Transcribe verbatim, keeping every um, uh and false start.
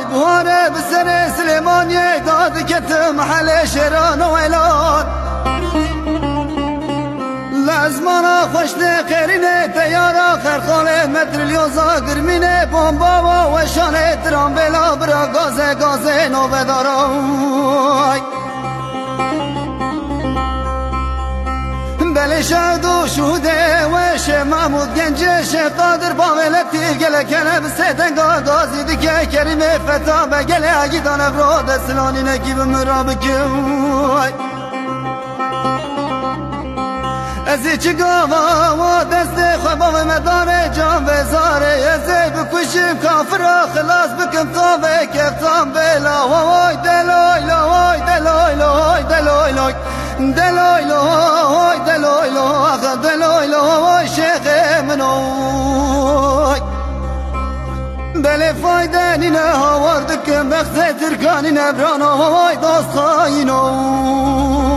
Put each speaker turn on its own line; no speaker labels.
بواره بسر سلیمانیه داد کت محل شیران و اعلان لازمانا خوش قرینه تیارا خرخاله متریلیوزا گرمینه بومبا و شانه ترام بلا برا گازه گازه نوه دارای بله شادو شوده و شه محمود گنجه شه قادر باولتی گله کنه بسه دنگا گازی دیگه کریمه فتا بگله اگی دانه برو دستلانی نکی بمرا بکوی ازی چی گاوا و دست خوابا و مدار جان بزاره ازی بکشیم کافرا خلاص بکن تاوه کفتان بلا وای دلوی لوی دلوی لوی دلوی لوی دلوی لوی دلوی لوی آخه دلوی لوی شیخ منوی بله فایده نینه هاوردکم بخت ترکانی نبرانو وای داست خاینو